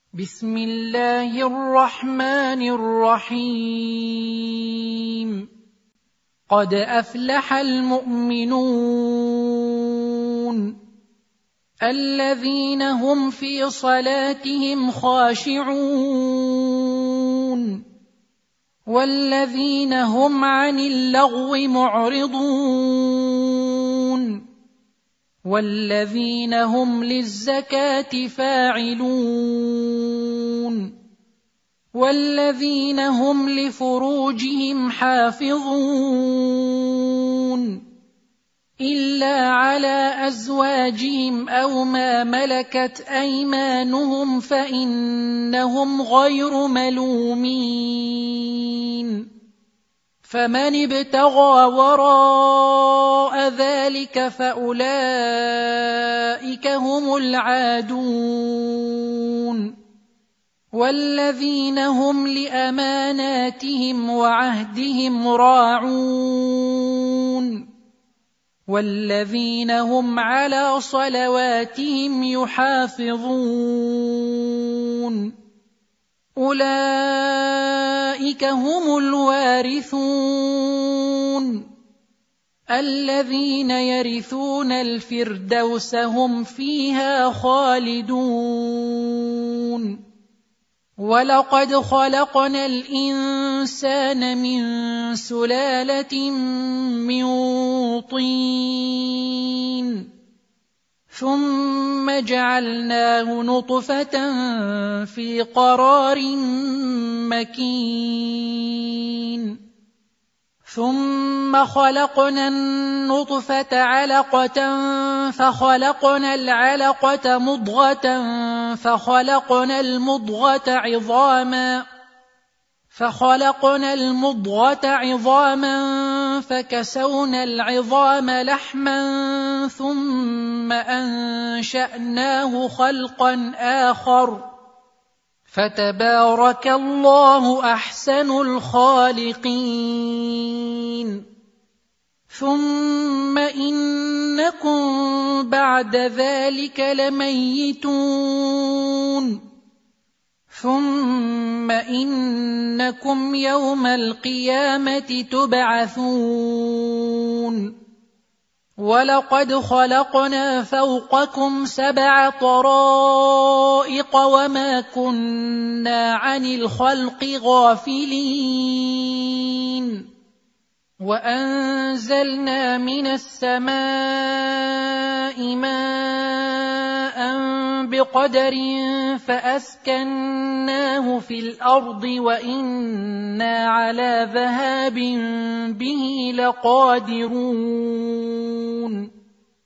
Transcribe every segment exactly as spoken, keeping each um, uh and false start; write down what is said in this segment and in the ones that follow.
بسم الله الرحمن الرحيم. قد أفلح المؤمنون الذين هم في صلاتهم خاشعون والذين هم عن اللغو معرضون والذين هم للزكاة فاعلون والذين هم لفروجهم حافظون إلا على أزواجهم أو ما ملكت أيمانهم فإنهم غير ملومين. فمن ابتغى وراء ذلك فأولئك هم العادون والذين هم لأماناتهم وعهدهم راعون والذين هم على صلواتهم يحافظون. أولئك هم الوارثون الذين يرثون الفردوس هم فيها خالدون. ولقد خلقنا الإنسان من سلالة من طين ثم جعلناه نطفة في قرار مكين ثم خلقنا النطفة علقة فخلقنا العلقة مضغة فخلقنا المضغة عظاما فخلقنا المضغة عظاما فكسونا العظام لحما ثم أنشأناه خلقا آخر فتبارك الله أحسن الخالقين. ثم إنكم بعد ذلك لميتون ثم إنكم يوم القيامة تبعثون. ولقد خلقنا فوقكم سبع طرائق وما كنا عن الخلق غافلين. وأنزلنا من السماء ماء بقدر فأسكناه في الأرض وإنا على ذهاب به لقادرون.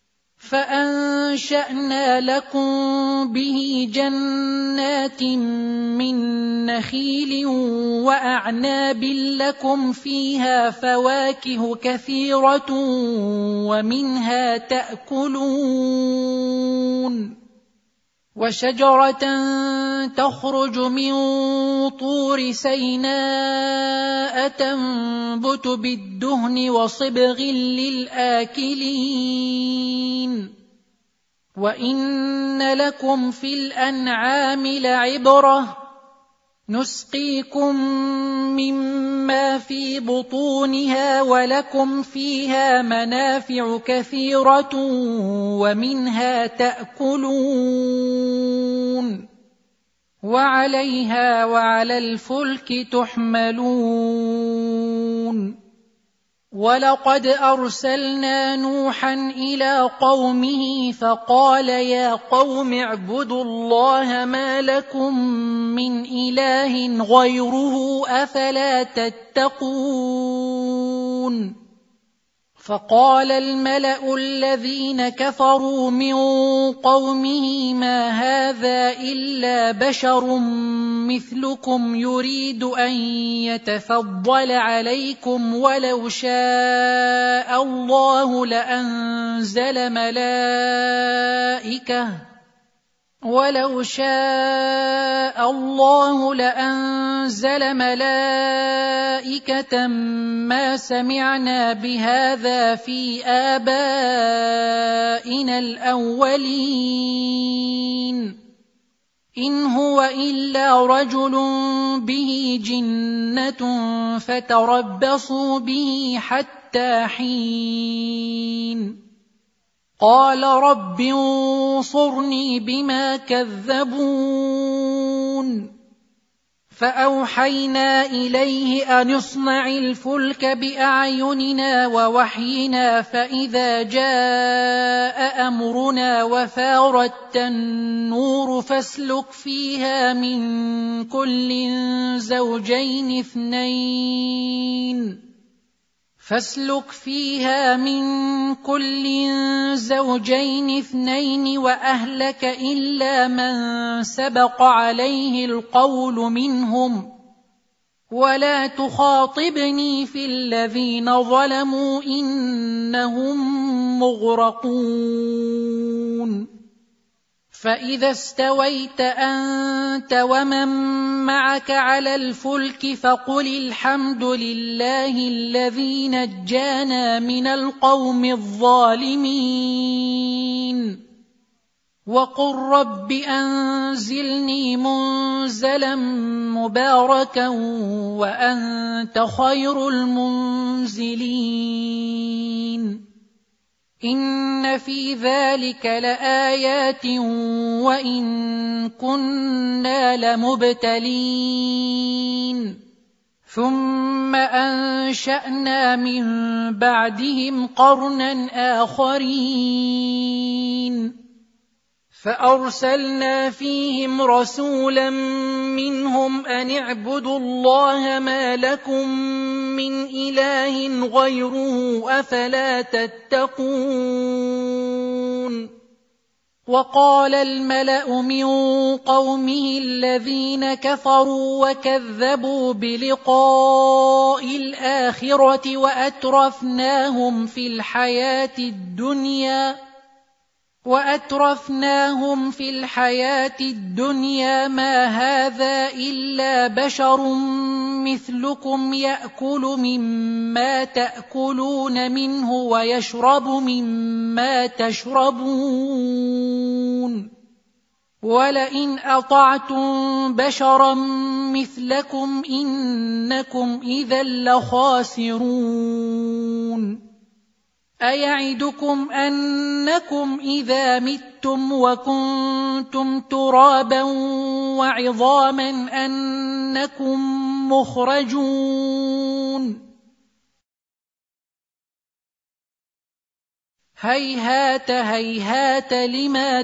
فأنشأنا لكم به جنات من نخيل وأعناب لكم فيها فواكه كثيرة ومنها تأكلون. وشجرة تخرج من طور سيناء تنبت بالدهن وصبغ للآكلين. وإن لكم في الأنعام لعبرة نسقيكم مما في بطونها ولكم فيها منافع كثيرة ومنها تأكلون وعليها وعلى الفلك تحملون. ولقد أرسلنا نوحا إلى قومه فقال يا قوم اعبدوا الله ما لكم من إله غيره أفلا تتقون. فقال الملأ الذين كفروا من قومه ما هذا إلا بشر مثلكم يريد أن يتفضل عليكم ولو شاء الله لأنزل ملائكة ولو شاء الله لأنزل ملائكة ما سمعنا بهذا في آبائنا الأولين إن هو إلا رجل به جنة فتربصوا به حتى حين قال رب انصرني بما كذبون فأوحينا إليه أن اصنع الفلك بأعيننا ووحينا فإذا جاء أمرنا وفارت النور فاسلك فيها من كل زوجين اثنين فاسلك فيها من كل زوجين اثنين وأهلك إلا من سبق عليه القول منهم ولا تخاطبني في الذين ظلموا إنهم مغرقون فإذا استويت أنت ومن معك على الفلك فقل الحمد لله الذي نجانا من القوم الظالمين وقل رب أنزلني منزلا مباركا وأنت خير المنزلين إن في ذلك لآيات وإن كنا لمبتلين ثم أنشأنا من بعدهم قرنا آخرين فأرسلنا فيهم رسولا منهم أن اعبدوا الله ما لكم من إله غيره أفلا تتقون وقال الملأ من قومه الذين كفروا وكذبوا بلقاء الآخرة وأترفناهم في الحياة الدنيا وأترفناهم في الحياة الدنيا ما هذا إلا بشر مثلكم يأكل مما تأكلون منه ويشرب مما تشربون ولئن أطعتم بشرا مثلكم إنكم إذا لخاسرون أيعدكم أنكم إذا متم وكنتم ترابا وعظاما أنكم مخرجون هيهات هيهات لما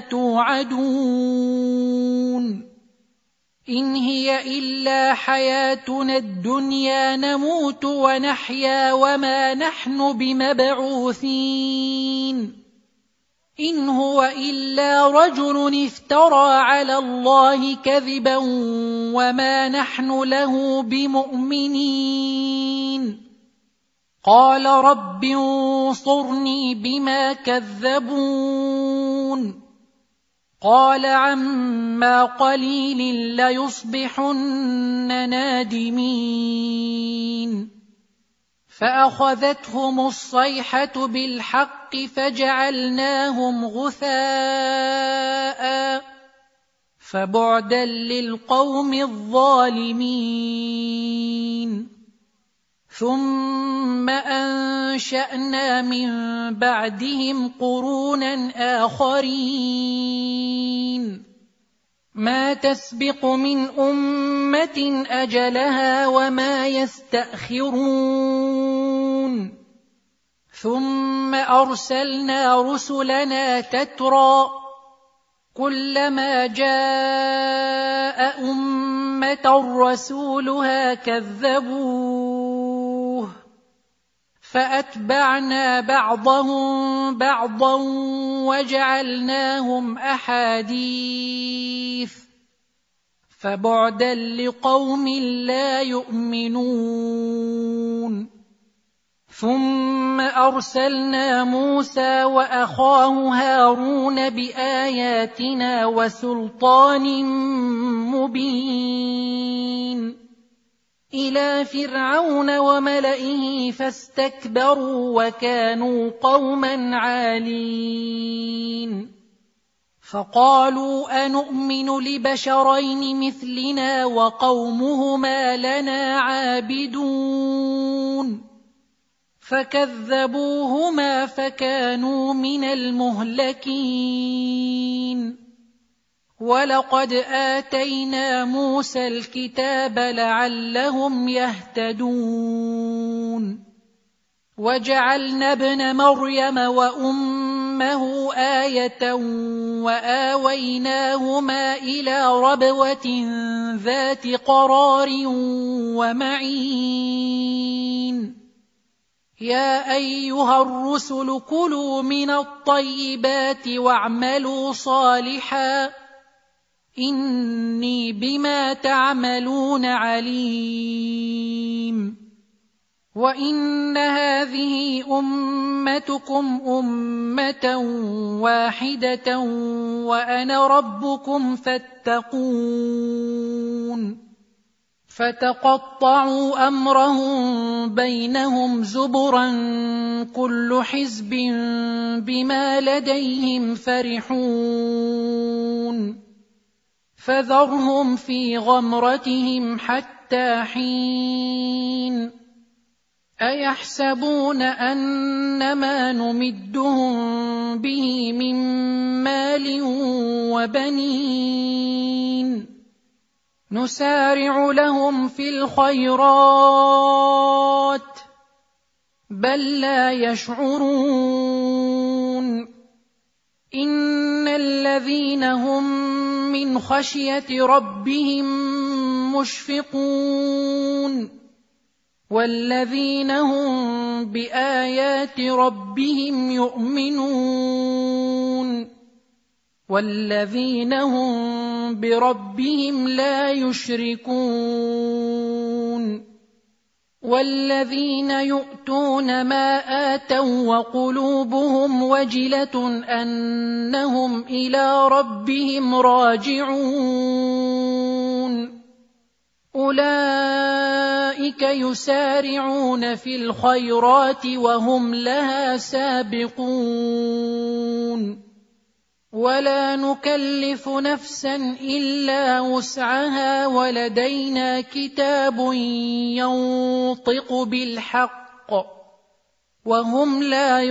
توعدون إن هي إلا حياتنا الدنيا نموت ونحيا وما نحن بمبعوثين إن هو إلا رجل افترى على الله كذبا وما نحن له بمؤمنين قال رب انصرني بما كذبون قال عما قليل ليصبحن نادمين فأخذتهم الصيحة بالحق فجعلناهم غثاء فبعدا للقوم الظالمين ثم أنشأنا من بعدهم قرونا آخرين ما تسبق من أمة أجلها وما يستأخرون ثم أرسلنا رسلنا تترى كلما جاء أمة رسولها كذبوه فأتبعنا بعضهم بعضا وجعلناهم أحاديث فبعدا لقوم لا يؤمنون ثم أرسلنا موسى وأخاه هارون بآياتنا وسلطان مبين إلى فرعون وملئه فاستكبروا وكانوا قوما عالين فقالوا أنؤمن لبشرين مثلنا وقومهما لنا عابدون فكذبوهما فكانوا من المهلكين ولقد آتينا موسى الكتاب لعلهم يهتدون وجعلنا ابن مريم وأمه آية وآويناهما إلى ربوة ذات قرار ومعين يا أيها الرسل كلوا من الطيبات واعملوا صالحا إني بما تعملون عليم وإن هذه أمتكم أمة واحدة وأنا ربكم فاتقون فتقطعوا أمرهم بينهم زبرا كل حزب بما لديهم فرحون فذرهم في غمرتهم حتى حين أيحسبون أنما نمدهم به من مال وبنين نسارع لهم في الخيرات بل لا يشعرون إن الذين هم من خشية ربهم مشفقون والذين هم بآيات ربهم يؤمنون والذين هم بربهم لا يشركون والذين يؤتون ما آتوا وقلوبهم وجلة أنهم إلى ربهم راجعون أولئك يسارعون في الخيرات وهم لها سابقون ولا نكلف نفسا إلا وسعها ولدينا كتاب ينطق بالحق وهم لا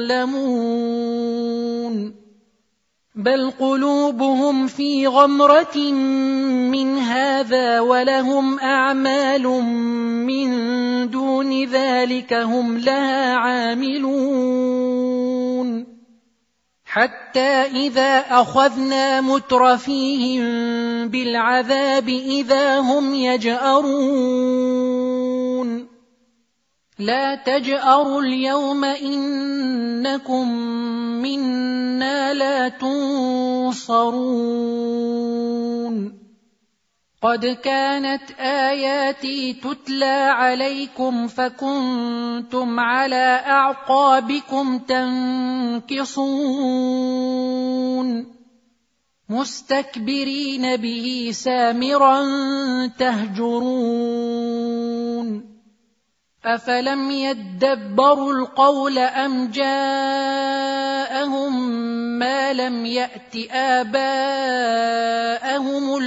يظلمون بل قلوبهم في غمرة من هذا ولهم أعمال من دون ذلك هم لها عاملون حتى إذا أخذنا مترفيهم بالعذاب إذا هم يجأرون لا تجأروا اليوم إنكم منا لا تنصرون قد كانت آياتي تتلى عليكم فكنتم على أعقابكم تنكصون مستكبرين به سامرا تهجرون أفلم يدبروا القول أم جاءهم ما لم يأت آباءهم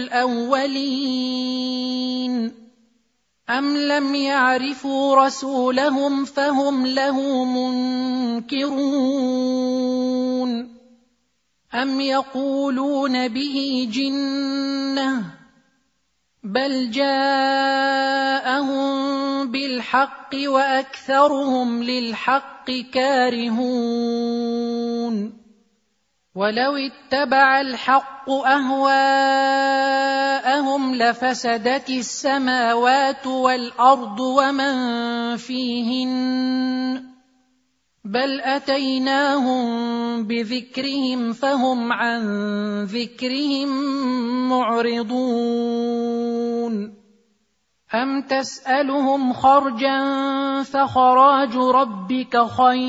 الأولين أم لم يعرفوا رسولهم فهم له منكرون أم يقولون به جنة بل جاءهم بالحق وأكثرهم للحق كارهون ولو اتبع الحق أهواءهم لفسدت السماوات والأرض ومن فيهن بل أتيناهم بذكرهم فهم عن ذكرهم معرضون أم تسألهم خرجا فخراج ربك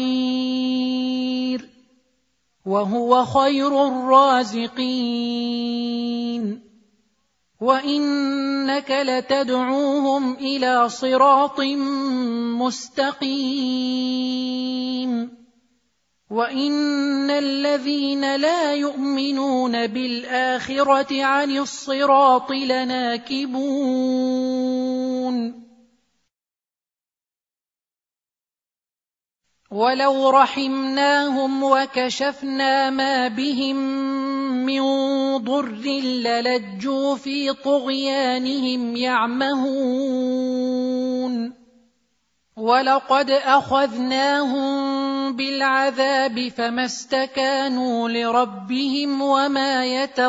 خير وهو خير الرازقين وإنك لتدعوهم إلى صراط مستقيم وَإِنَّ الَّذِينَ لَا يُؤْمِنُونَ بِالْآخِرَةِ عَنِ الصِّرَاطِ لَنَاكِبُونَ وَلَوْ رَحِمْنَاهُمْ وَكَشَفْنَا مَا بِهِم مِّن ضُرٍّ لَّلَجُّوا فِي طُغْيَانِهِمْ يَعْمَهُونَ وَلَقَدْ أَخَذْنَاهُم بِالْعَذَابِ فَمَا اسْتَكَانُوا لِرَبِّهِمْ وَمَا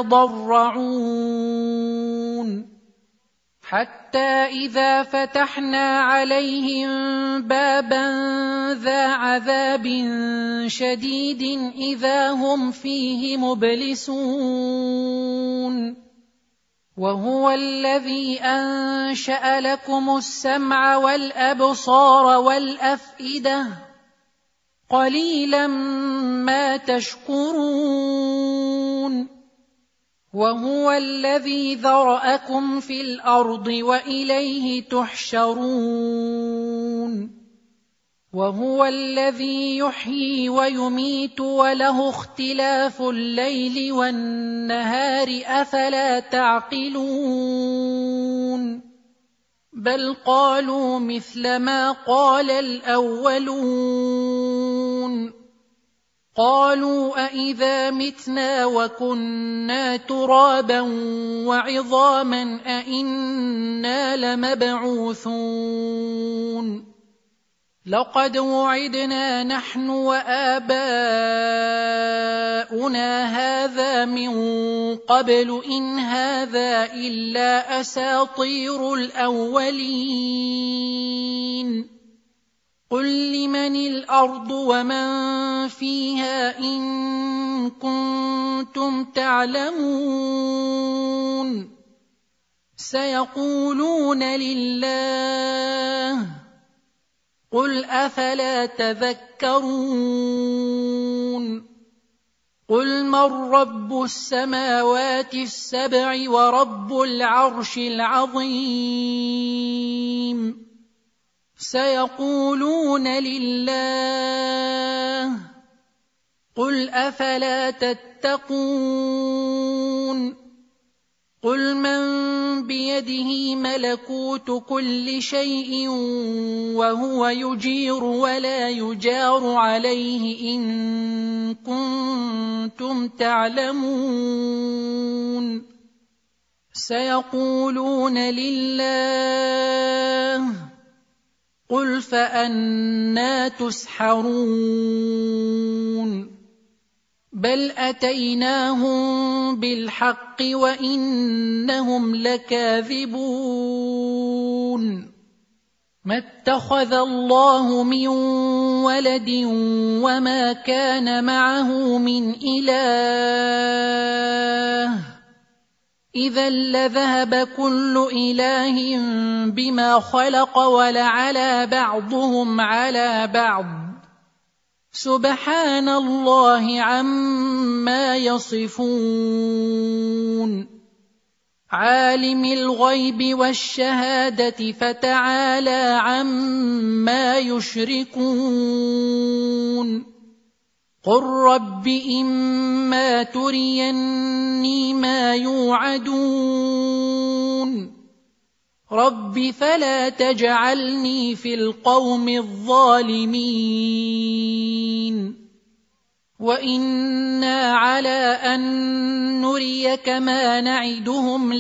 يَتَضَرَّعُونَ حَتَّى إِذَا فَتَحْنَا عَلَيْهِم بَابًا ذَا عَذَابٍ شَدِيدٍ إِذَا هُمْ فِيهِ مُبْلِسُونَ وَهُوَ الَّذِي أَنشَأَ لَكُمُ السَّمْعَ وَالْأَبْصَارَ وَالْأَفْئِدَةَ قَلِيلًا مَا تَشْكُرُونَ وَهُوَ الَّذِي ذَرَأَكُمْ فِي الْأَرْضِ وَإِلَيْهِ تُحْشَرُونَ وَهُوَ الَّذِي يُحْيِي وَيُمِيتُ وَلَهُ اخْتِلَافُ اللَّيْلِ وَالنَّهَارِ أَفَلَا تَعْقِلُونَ بَلْ قَالُوا مِثْلَ مَا قَالَ الْأَوَّلُونَ قَالُوا أَإِذَا مِتْنَا وَكُنَّا تُرَابًا وَعِظَامًا أَإِنَّا لَمَبْعُوثُونَ لَقَدْ وُعِدْنَا نَحْنُ وَآبَاؤُنَا هَذَا مِن قَبْلُ إِنْ هَذَا إِلَّا أَسَاطِيرُ الْأَوَّلِينَ قُل لِّمَنِ الْأَرْضُ وَمَن فِيهَا إِن كُنتُمْ تَعْلَمُونَ سَيَقُولُونَ لِلَّهِ قُلْ أَفَلَا تَذَكَّرُونَ قُلْ مَن رَّبُّ السَّمَاوَاتِ السَّبْعِ وَرَبُّ الْعَرْشِ الْعَظِيمِ سَيَقُولُونَ لِلَّهِ قُلْ أَفَلَا تَتَّقُونَ قُلْ مَن بِيَدِهِ مَلَكُوتُ كُلِّ شَيْءٍ وَهُوَ يُجِيرُ وَلَا يُجَارُ عَلَيْهِ إِن كُنتُمْ تَعْلَمُونَ سَيَقُولُونَ لِلَّهِ قُلْ فَأَنَّىٰ تُسْحَرُونَ بَلْ أَتَيْنَاهُم بِالْحَقِّ وَإِنَّهُمْ لَكَاذِبُونَ مَا اتَّخَذَ اللَّهُ مِن وَلَدٍ وَمَا كَانَ مَعَهُ مِنْ إِلَٰهٍ إِذًا لَّذَهَبَ كُلُّ إِلَٰهٍ بِمَا خَلَقَ وَلَعَلَا بَعْضُهُمْ عَلَىٰ بَعْضٍ سُبْحَانَ اللَّهِ عَمَّا يَصِفُونَ عَالِمِ الْغَيْبِ وَالشَّهَادَةِ فَتَعَالَىٰ عَمَّا يُشْرِكُونَ قُل رَّبِّ إِمَّا تُرِيَنِّي مَا يُوعَدُونَ رَبِّ فَلَا تَجْعَلْنِي فِي الْقَوْمِ الظَّالِمِينَ وَإِنَّا عَلَىٰ أَن نُّرِيَكَ مَا نَعِدُهُمْ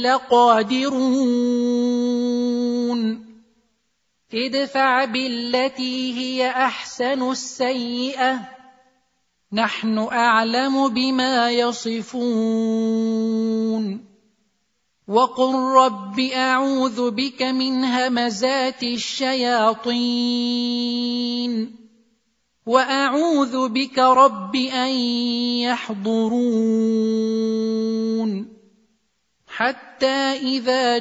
لَقَادِرُونَ ادْفَعْ بِالَّتِي هِيَ أَحْسَنُ السَّيِّئَةَ نَحْنُ أَعْلَمُ بِمَا يَصِفُونَ وَقُل رَّبِّ أَعُوذُ بِكَ مِنْ هَمَزَاتِ الشَّيَاطِينِ وَأَعُوذُ بِكَ رَبِّ أَن يَحْضُرُونِ حَتَّى إِذَا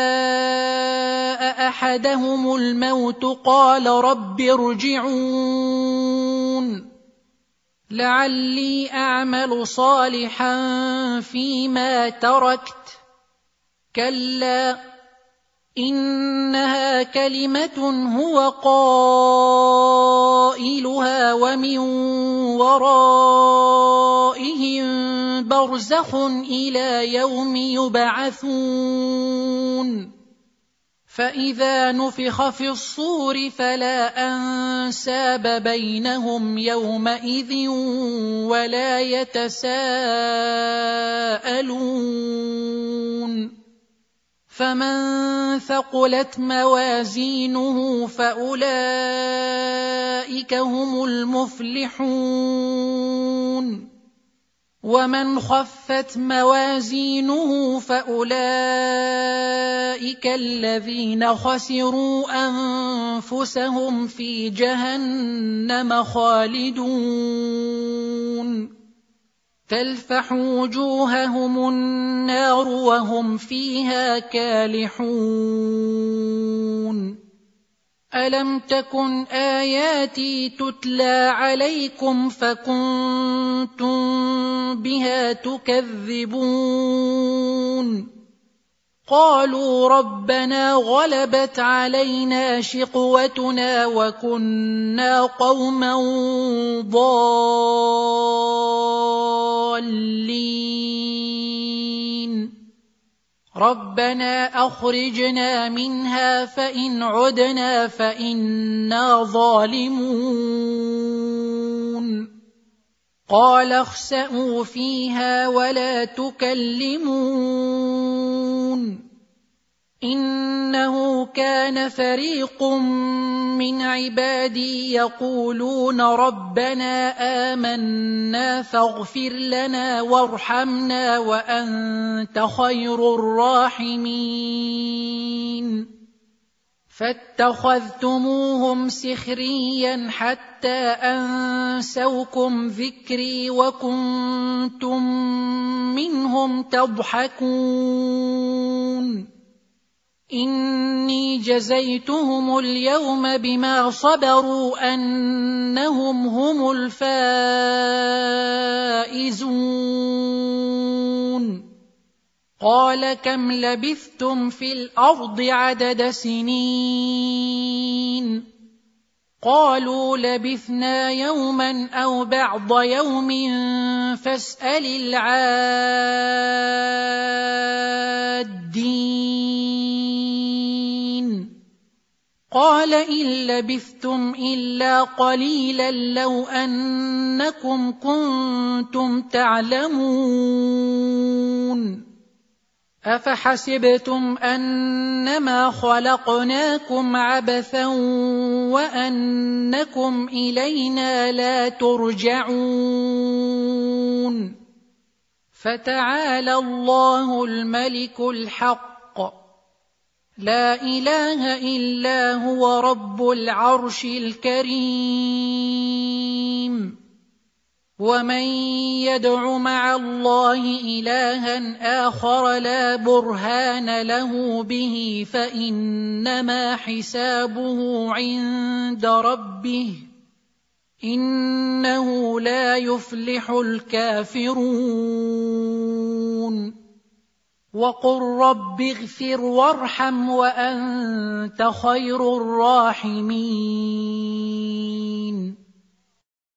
جَاءَ أَحَدَهُمُ الْمَوْتُ قَالَ رَبِّ ارْجِعُونِ لَعَلِّي أَعْمَلُ صَالِحًا فِيمَا تَرَكْتُ كَلَّا إنها كلمة هو قائلها ومن ورائهم برزخ إلى يوم يبعثون فإذا نفخ في الصور فلا أنساب بينهم يومئذ ولا يتساءلون فمن ثقلت موازينه فأولئك هم المفلحون ومن خفت موازينه فأولئك الذين خسروا أنفسهم في جهنم خالدون تلفح وجوههم النار وهم فيها كالحون ألم تكن آياتي تتلى عليكم فكنتم بها تكذبون قالوا ربنا غلبت علينا شقوتنا وكنا قوما ضالين ربنا أخرجنا منها فإن عدنا فإنا ظالمون قال اخسئوا فيها ولا تكلمون إنه كان فريق من عبادي يقولون ربنا آمنا فاغفر لنا وارحمنا وأنت خير الراحمين فاتخذتموهم سخريا حتى أنسوكم ذكري وكنتم منهم تضحكون إني جزيتهم اليوم بما صبروا أنهم هم الفائزون قال كم لبثتم في الأرض عدد سنين قالوا لبثنا يوما أو بعض يوم فاسأل العادين قال إن لبثتم إلا قليلا لو أنكم كنتم تعلمون أفحسبتم أنما خلقناكم عبثا وأنكم إلينا لا ترجعون فتعالى الله الملك الحق لا إله إلا هو رب العرش الكريم ومن يدع مع الله إلها آخر لا برهان له به فإنما حسابه عند ربه إنه لا يفلح الكافرون وقل رب اغفر وارحم وأنت خير الراحمين